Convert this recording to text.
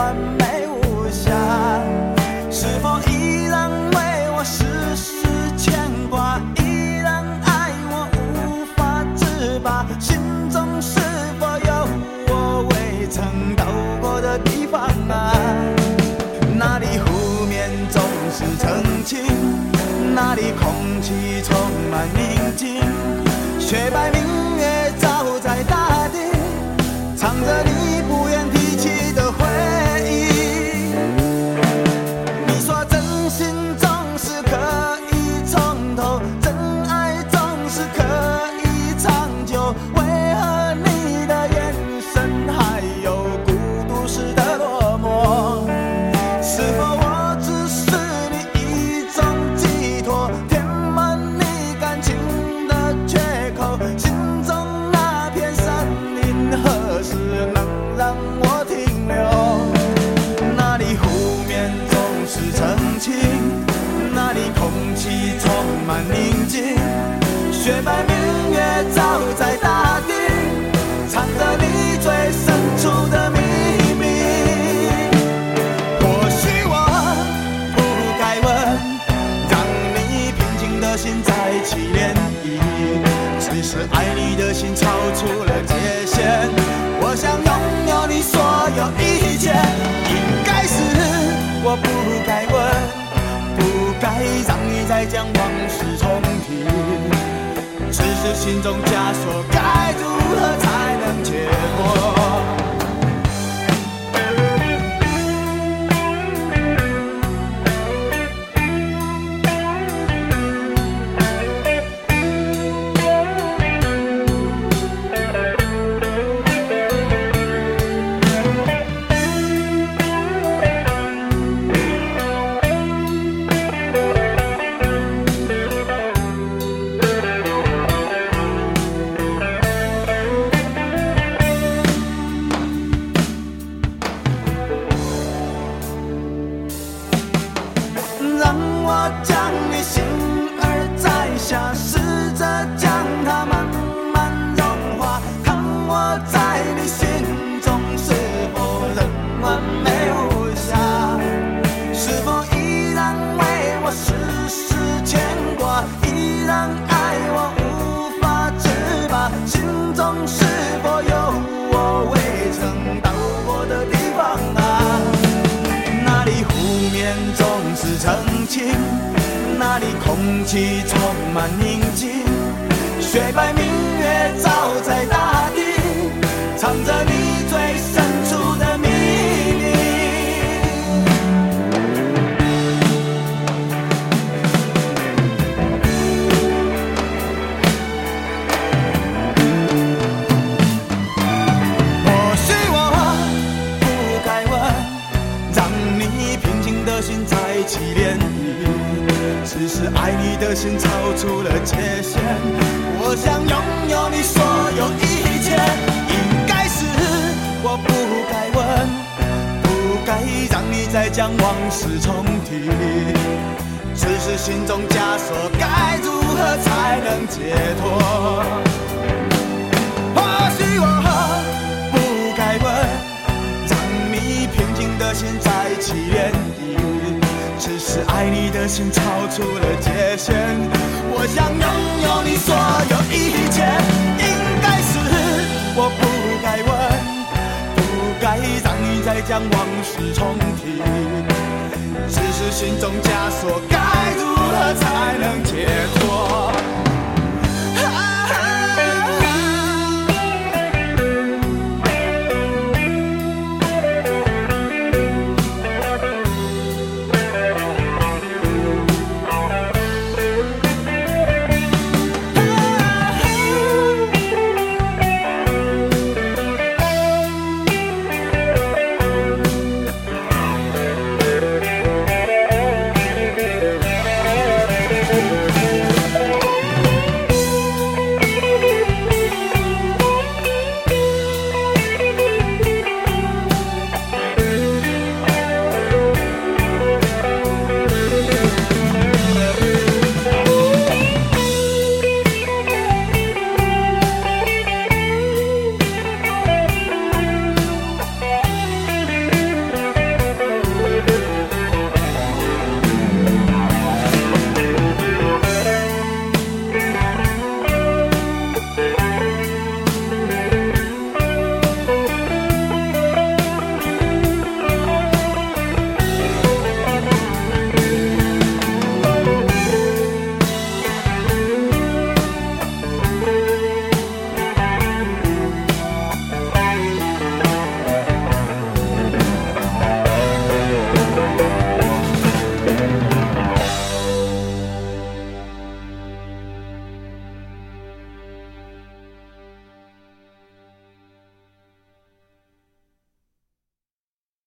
完美无瑕？是否依然为我时时牵挂，依然爱我无法自拔？心中是否有我未曾到过的地方啊？那里湖面总是澄清，那里空气充满宁静，雪白明月照在大地，藏着你不愿提起的回忆。你说真心总是可以从头，真爱总是可以长久，为何你的眼神还有孤独时的落寞？是否我只是你一种寄托，填满你感情的缺口？心中那片森林何时能让我停留？那里湖面总是澄清，那里空气充满宁静，雪白明月照在大地，藏着你最深处的秘密。或许我不该问，让你平静的心再起涟漪，只是爱你的心超出了界限。我想拥有你所有一切，应该是我不该问，不该让你再将往事重提，只是心中枷锁该如何才能解脱？让我将你心儿摘下，试着将它慢慢融化，看我在你心中是否仍完美无瑕？是否依然为我时时牵挂，依然爱我无法自拔？心中是否有我未曾到过的地方啊？那里湖面总是澄清，那里空气充满宁静，雪白明月照在大地，藏着你最深处的秘密。或许我不该问，让你平静的心再起涟漪，只是爱你的心超出了界限。我想拥有你所有一切，应该是我不该问，不该让你再将往事重提，只是心中枷锁该如何才能解脱？或许我不该问，让你平静的心再起涟漪，只是爱你的心超出了界限。我想拥有你所有一切，应该是我不该问，不该让你再将往事重提，只是心中枷锁该如何才能解脱？